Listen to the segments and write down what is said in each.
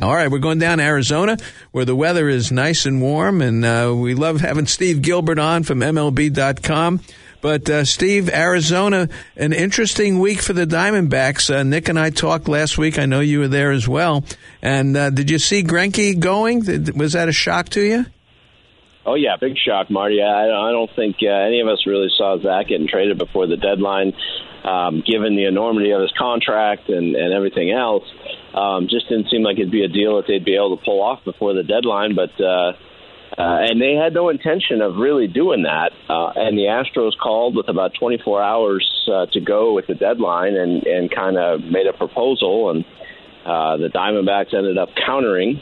All right, we're going down to Arizona where the weather is nice and warm, and we love having Steve Gilbert on from MLB.com. But, Steve, Arizona, an interesting week for the Diamondbacks. Nick and I talked last week. I know you were there as well. And did you see Greinke going? Was that a shock to you? Oh, yeah, big shock, Marty. I don't think any of us really saw Zach getting traded before the deadline, given the enormity of his contract and everything else. Just didn't seem like it'd be a deal that they'd be able to pull off before the deadline. But and they had no intention of really doing that. And the Astros called with about 24 hours to go with the deadline and kind of made a proposal. And the Diamondbacks ended up countering.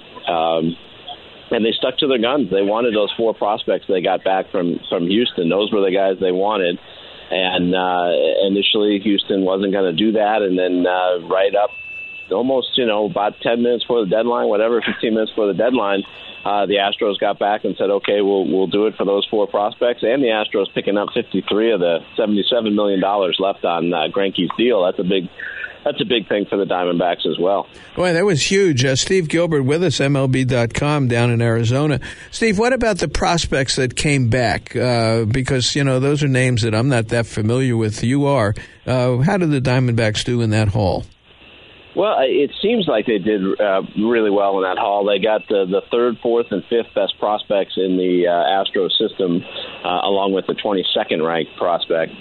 And they stuck to their guns. They wanted those 4 prospects they got back from Houston. Those were the guys they wanted. And initially, Houston wasn't going to do that. And then right up almost, about 10 minutes before the deadline, 15 minutes before the deadline, the Astros got back and said, okay, we'll do it for those 4 prospects. And the Astros picking up 53 of the $77 million left on Greinke's deal. That's a big thing for the Diamondbacks as well. Boy, that was huge. Steve Gilbert with us, MLB.com down in Arizona. Steve, what about the prospects that came back? Because, those are names that I'm not that familiar with. You are. How did the Diamondbacks do in that haul? Well, it seems like they did really well in that haul. They got the 3rd, 4th, and 5th best prospects in the Astro system, along with the 22nd ranked prospect.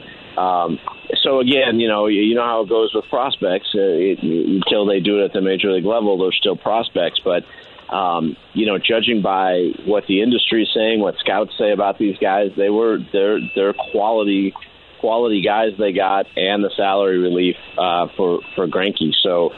So again, you know how it goes with prospects. Until they do it at the major league level, they're still prospects. But judging by what the industry is saying, what scouts say about these guys, they're quality guys they got, and the salary relief for Greinke. So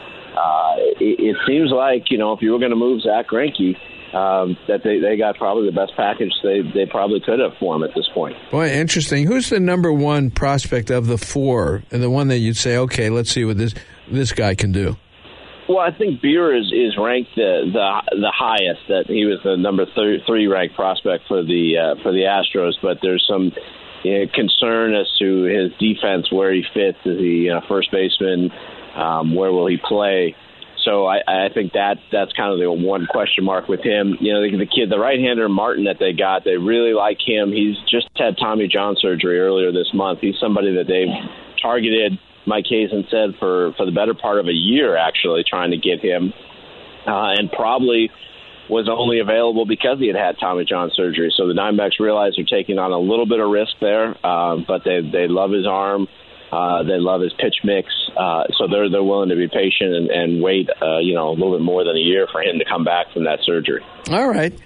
it seems like if you were going to move Zach Greinke, that they got probably the best package they probably could have for him at this point. Boy, interesting. Who's the number 1 prospect of the 4, and the one that you'd say, okay, let's see what this guy can do? Well, I think Beer is ranked the highest. That he was the number 3 ranked prospect for the Astros, but there's some concern as to his defense, where he fits. Is he first baseman? Where will he play? So I think that's kind of the one question mark with him. The kid, the right-hander Martin that they got, they really like him. He's just had Tommy John surgery earlier this month. He's somebody that they've targeted, Mike Hazen said, for the better part of a year, actually, trying to get him, and probably was only available because he had Tommy John surgery. So the Diamondbacks realize they're taking on a little bit of risk there, but they love his arm. They love his pitch mix, so they're willing to be patient and wait, a little bit more than a year for him to come back from that surgery. All right.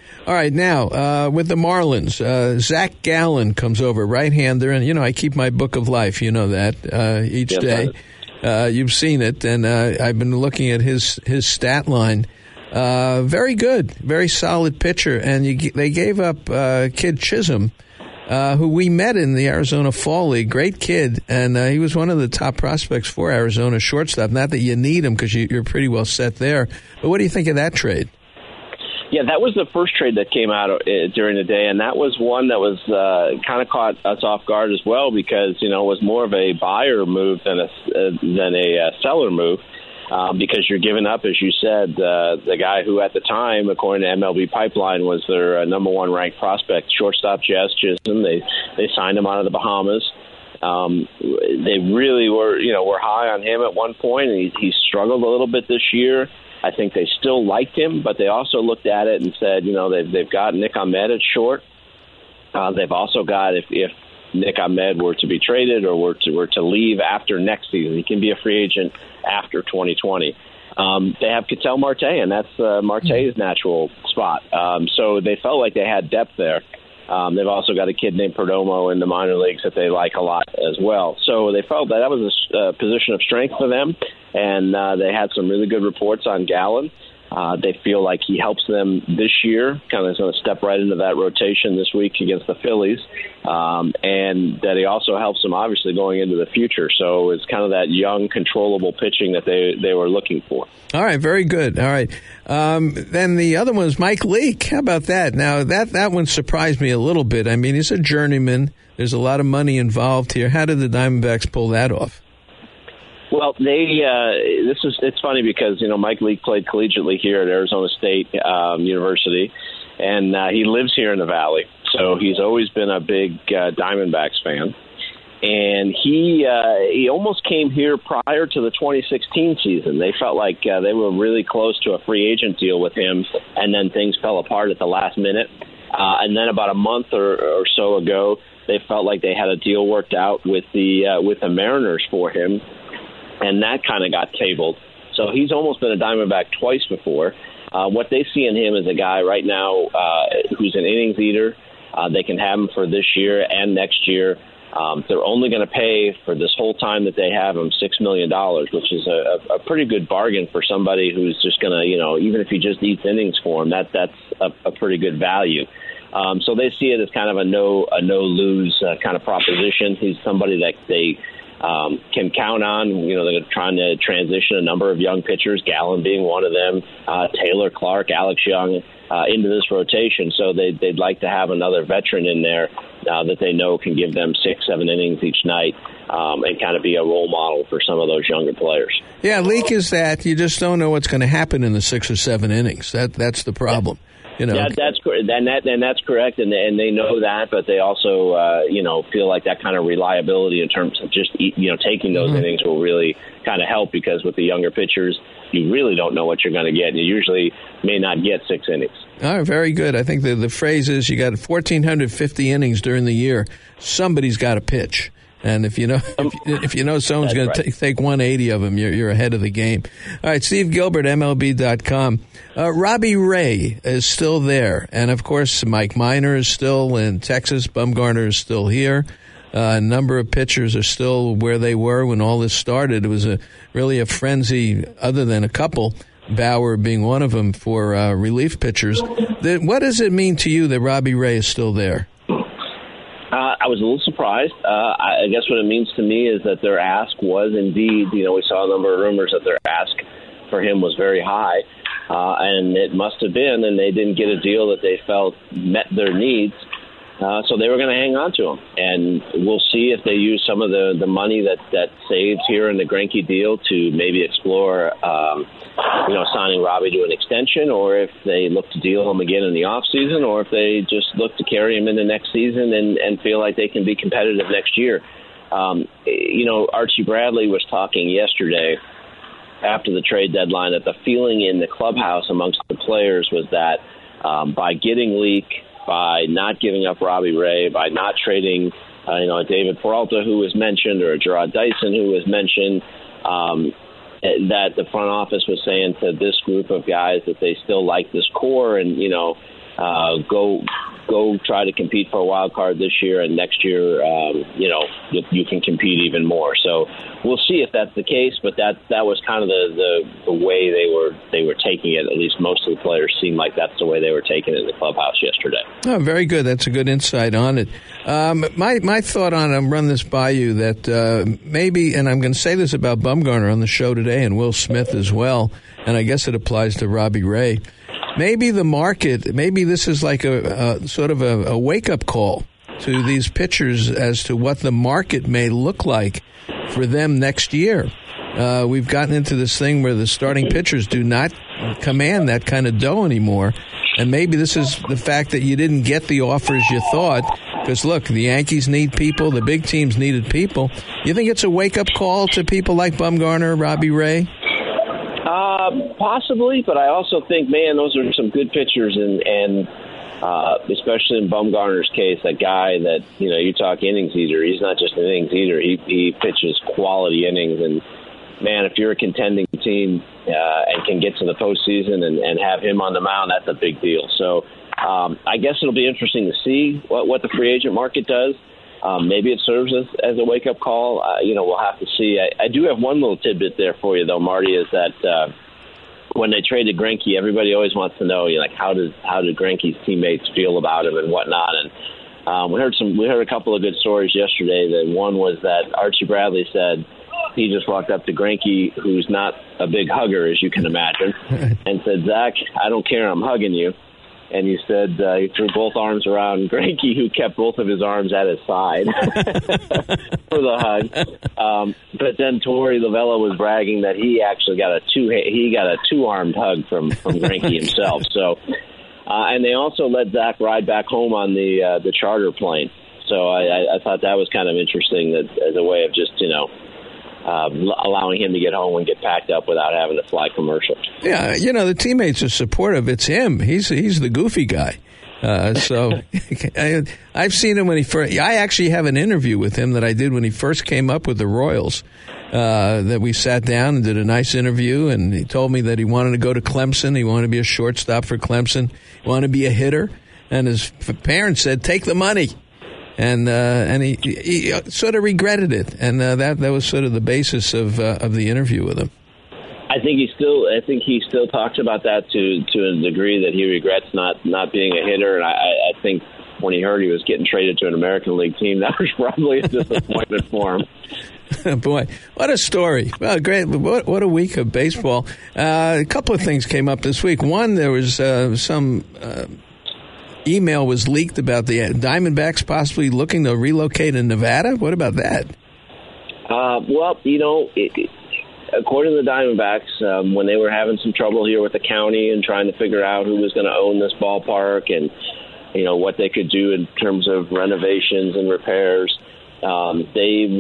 Now with the Marlins, Zach Gallen comes over, right-hander, and I keep my book of life. You know that each day. You've seen it, and I've been looking at his stat line. Very good, very solid pitcher, and they gave up kid Chisholm. Who we met in the Arizona Fall League. Great kid, and he was one of the top prospects for Arizona shortstop. Not that you need him because you're pretty well set there. But what do you think of that trade? Yeah, that was the first trade that came out during the day, and that was one that was kind of caught us off guard as well because, it was more of a buyer move than a seller move. Because you're giving up, as you said, the guy who at the time, according to MLB Pipeline, was their number 1 ranked prospect, shortstop Jazz Chisholm. They signed him out of the Bahamas. They really were high on him at one point, and he struggled a little bit this year. I think they still liked him, but they also looked at it and said, they've got Nick Ahmed at short. They've also got if Nick Ahmed were to be traded or were to leave after next season, he can be a free agent after 2020. They have Ketel Marte, and that's Marte's natural spot. So they felt like they had depth there. They've also got a kid named Perdomo in the minor leagues that they like a lot as well. So they felt that was a position of strength for them, and they had some really good reports on Gallen. They feel like he helps them this year, kind of going to step right into that rotation this week against the Phillies, and that he also helps them obviously going into the future. So it's kind of that young, controllable pitching that they were looking for. All right, very good. All right. Then the other one is Mike Leake. How about that? Now, that one surprised me a little bit. I mean, he's a journeyman. There's a lot of money involved here. How did the Diamondbacks pull that off? Well, it's funny because, Mike Leake played collegiately here at Arizona State University, and he lives here in the Valley. So he's always been a big Diamondbacks fan. And he almost came here prior to the 2016 season. They felt like they were really close to a free agent deal with him, and then things fell apart at the last minute. And then about a month or so ago, they felt like they had a deal worked out with the Mariners for him, and that kind of got tabled. So he's almost been a Diamondback twice before. What they see in him is a guy right now who's an innings eater. They can have him for this year and next year. They're only going to pay for this whole time that they have him $6 million, which is a pretty good bargain for somebody who's just going to, even if he just eats innings for him, that's a pretty good value. So they see it as kind of a no-lose kind of proposition. He's somebody that they can count on. They're trying to transition a number of young pitchers, Gallen being one of them, Taylor, Clark, Alex Young, into this rotation. So they'd like to have another veteran in there that they know can give them 6-7 innings each night and kind of be a role model for some of those younger players. Yeah, Leak is that you just don't know what's going to happen in the 6 or 7 innings. That's the problem. That's correct, and that's correct, and they know that, but they also feel like that kind of reliability in terms of just taking those innings will really kind of help, because with the younger pitchers, you really don't know what you're going to get. You usually may not get 6 innings. All right, very good. I think the phrase is you got 1,450 innings during the year. Somebody's got to pitch. And if you know someone's going to take 180 of them, you're ahead of the game. All right, Steve Gilbert, MLB.com. Robbie Ray is still there. And, of course, Mike Minor is still in Texas. Bumgarner is still here. A number of pitchers are still where they were when all this started. It was really a frenzy, other than a couple, Bauer being one of them, for relief pitchers. What does it mean to you that Robbie Ray is still there? I was a little surprised. I guess what it means to me is that their ask was indeed, we saw a number of rumors that their ask for him was very high, and it must have been, and they didn't get a deal that they felt met their needs. So they were going to hang on to him, and we'll see if they use some of the money that saves here in the Greinke deal to maybe explore, signing Robbie to an extension, or if they look to deal him again in the offseason, or if they just look to carry him into next season and feel like they can be competitive next year. Archie Bradley was talking yesterday after the trade deadline that the feeling in the clubhouse amongst the players was that by getting Leak, by not giving up Robbie Ray, by not trading, a David Peralta who was mentioned, or a Gerard Dyson who was mentioned, that the front office was saying to this group of guys that they still like this core, and go try to compete for a wild card this year, and next year, you can compete even more. So we'll see if that's the case, but that was kind of the way they were taking it. At least most of the players seemed like that's the way they were taking it in the clubhouse yesterday. Oh, very good. That's a good insight on it. My thought on it, I'll run this by you, that maybe, and I'm going to say this about Bumgarner on the show today, and Will Smith as well, and I guess it applies to Robbie Ray. Maybe the market, maybe this is like a sort of a wake-up call to these pitchers as to what the market may look like for them next year. We've gotten into this thing where the starting pitchers do not command that kind of dough anymore. And maybe this is the fact that you didn't get the offers you thought. Because, look, the Yankees need people. The big teams needed people. You think it's a wake-up call to people like Bumgarner, Robbie Ray? Possibly, but I also think, man, those are some good pitchers, and especially in Bumgarner's case, a guy that, you talk innings eater. He's not just an innings eater. He pitches quality innings, and, man, if you're a contending team and can get to the postseason and have him on the mound, that's a big deal. So I guess it'll be interesting to see what the free agent market does. Maybe it serves as a wake-up call. We'll have to see. I do have one little tidbit there for you, though, Marty, is that when they traded Greinke, everybody always wants to know, how did Greinke's teammates feel about him and whatnot. And we heard a couple of good stories yesterday. That one was that Archie Bradley said he just walked up to Greinke, who's not a big hugger, as you can imagine, and said, "Zach, I don't care, I'm hugging you." and you said he threw both arms around Greinke, who kept both of his arms at his side for the hug. But then Torey Lovullo was bragging that he actually got a two-armed hug from Greinke himself. So, and they also let Zach ride back home on the charter plane. So I thought that was kind of interesting, that as a way of just allowing him to get home and get packed up without having to fly commercial. Yeah, the teammates are supportive. It's him. He's the goofy guy. So I've seen him when he first. I actually have an interview with him that I did when he first came up with the Royals. That we sat down and did a nice interview, and he told me that he wanted to go to Clemson. He wanted to be a shortstop for Clemson. He wanted to be a hitter, and his parents said, "Take the money." And he sort of regretted it, and that was sort of the basis of the interview with him. I think he still talks about that to a degree, that he regrets not being a hitter. And I think when he heard he was getting traded to an American League team, that was probably a disappointment for him. Boy, what a story! Well, great. What a week of baseball. A couple of things came up this week. One, there was some. Email was leaked about the Diamondbacks possibly looking to relocate in Nevada. What about that? Well, according to the Diamondbacks, when they were having some trouble here with the county and trying to figure out who was going to own this ballpark and, what they could do in terms of renovations and repairs, they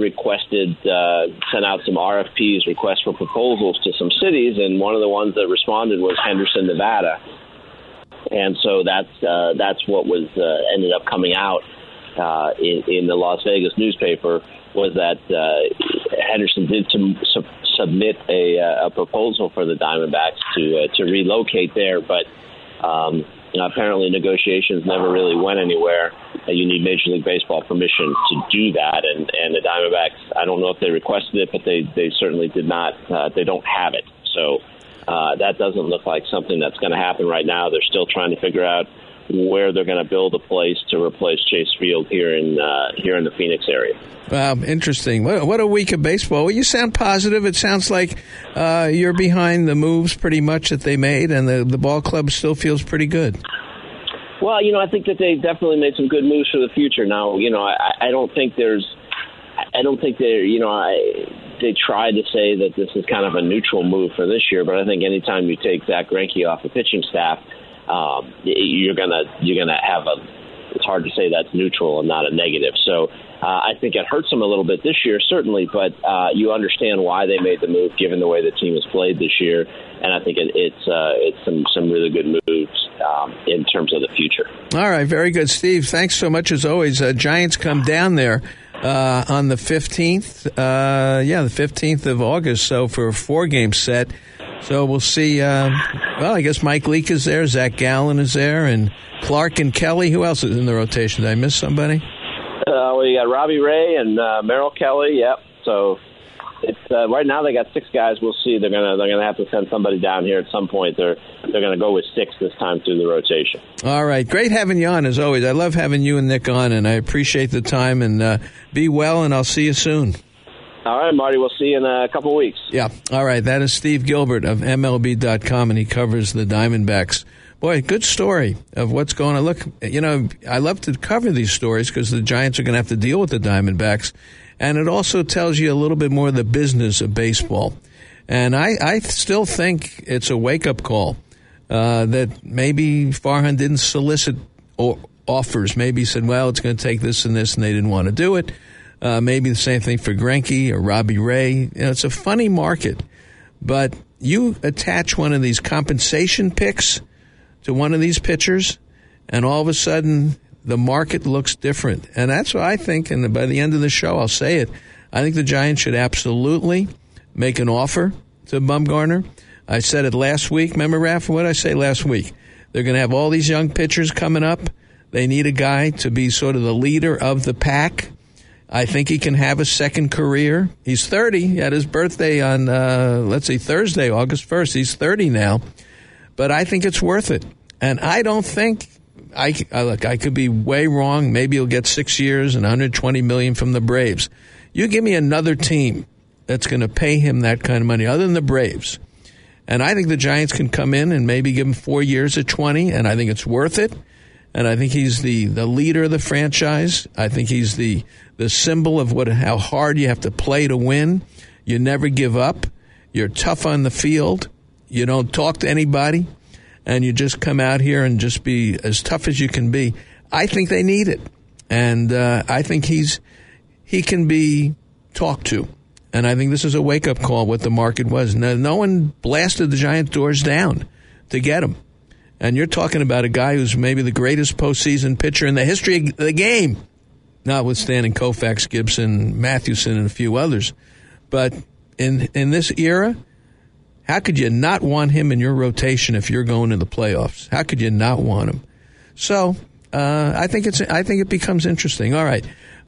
sent out some RFPs, requests for proposals, to some cities, and one of the ones that responded was Henderson, Nevada. And so that's what was ended up coming out in the Las Vegas newspaper, was that Henderson did submit a proposal for the Diamondbacks to relocate there, but apparently negotiations never really went anywhere. You need Major League Baseball permission to do that, and the Diamondbacks, I don't know if they requested it, but they certainly did not. They don't have it, so. That doesn't look like something that's going to happen right now. They're still trying to figure out where they're going to build a place to replace Chase Field here in the Phoenix area. Wow, interesting. What a week of baseball. Well, you sound positive. It sounds like you're behind the moves pretty much that they made, and the ball club still feels pretty good. Well, I think that they definitely made some good moves for the future. Now, I don't think they're, they tried to say that this is kind of a neutral move for this year, but I think anytime you take Zach Greinke off the pitching staff, you're gonna have it's hard to say that's neutral and not a negative. So I think it hurts them a little bit this year, certainly, but you understand why they made the move given the way the team has played this year, and I think it's some really good moves in terms of the future. All right, very good, Steve. Thanks so much as always. Giants come down there on the 15th, the 15th of August, so for a 4-game set. So we'll see, I guess Mike Leake is there, Zach Gallen is there, and Clark and Kelly. Who else is in the rotation? Did I miss somebody? You got Robbie Ray and Merrill Kelly, yep. So it's right now they got 6 guys. We'll see. They're gonna have to send somebody down here at some point. They're gonna go with 6 this time through the rotation. All right, great having you on as always. I love having you and Nick on, and I appreciate the time. And be well, and I'll see you soon. All right, Marty. We'll see you in a couple of weeks. Yeah. All right. That is Steve Gilbert of MLB.com, and he covers the Diamondbacks. Boy, good story of what's going on. Look, I love to cover these stories because the Giants are going to have to deal with the Diamondbacks. And it also tells you a little bit more of the business of baseball. And I still think it's a wake-up call that maybe Farhan didn't solicit offers. Maybe he said, well, it's going to take this and this, and they didn't want to do it. Maybe the same thing for Greinke or Robbie Ray. It's a funny market. But you attach one of these compensation picks to one of these pitchers, and all of a sudden the market looks different. And that's what I think, and by the end of the show I'll say it, I think the Giants should absolutely make an offer to Bumgarner. I said it last week. Remember, Raph, what did I say last week? They're going to have all these young pitchers coming up. They need a guy to be sort of the leader of the pack. I think he can have a second career. He's 30. He had his birthday on, Thursday, August 1st. He's 30 now. But I think it's worth it. And I don't think, I could be way wrong. Maybe he'll get 6 years and $120 million from the Braves. You give me another team that's going to pay him that kind of money, other than the Braves, And I think the Giants can come in and maybe give him 4 years at 20, and I think it's worth it. And I think he's the leader of the franchise. I think he's the symbol of how hard you have to play to win. You never give up. You're tough on the field. You don't talk to anybody. And you just come out here and just be as tough as you can be. I think they need it. And I think he can be talked to. And I think this is a wake-up call, what the market was. No one blasted the Giant doors down to get him. And you're talking about a guy who's maybe the greatest postseason pitcher in the history of the game, notwithstanding Koufax, Gibson, Mathewson, and a few others. But in this era, how could you not want him in your rotation if you're going to the playoffs? How could you not want him? So I think it becomes interesting. All right.